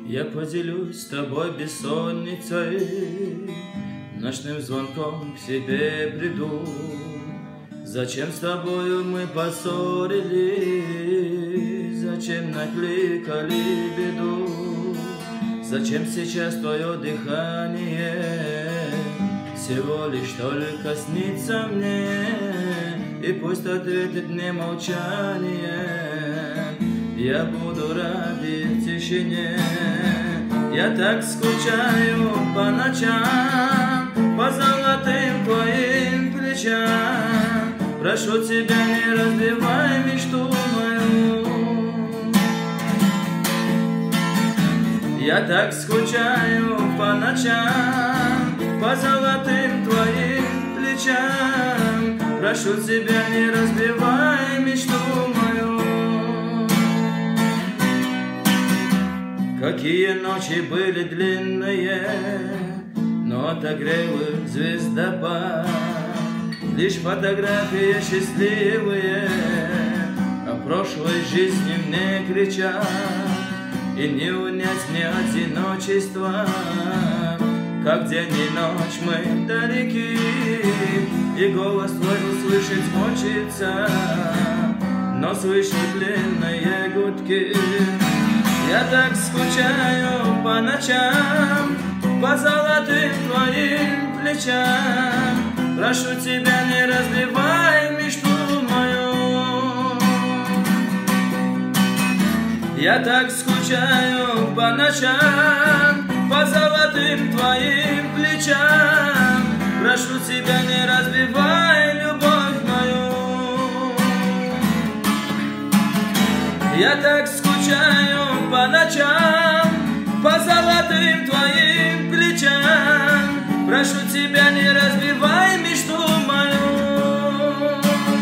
Я поделюсь с тобой бессонницей, ночным звонком к себе приду. Зачем с тобою мы поссорились? Зачем накликали беду? Зачем сейчас твое дыхание всего лишь только снится мне? И пусть ответит мне молчание, я буду рад в тишине. Я так скучаю по ночам, по золотым твоим плечам. Прошу тебя, не разбивай мечту мою. Я так скучаю по ночам, по золотым твоим плечам. Прошу тебя, не разбивай мечту мою. Какие ночи были длинные, но отогрел их звездопад. Лишь фотографии счастливые о прошлой жизни мне кричат. И не унять мне одиночество, как день и ночь мы далеки. И голос твой услышать хочется, но слышу длинные гудки. Я так скучаю по ночам, по золотым твоим плечам. Прошу тебя, не разбивай мечту мою. Я так скучаю по ночам, по золотым твоим плечам. Прошу тебя, не разбивай любовь мою. Я так скучаю по ночам, по золотым твоим плечам. Прошу тебя, не разбивай мечту мою.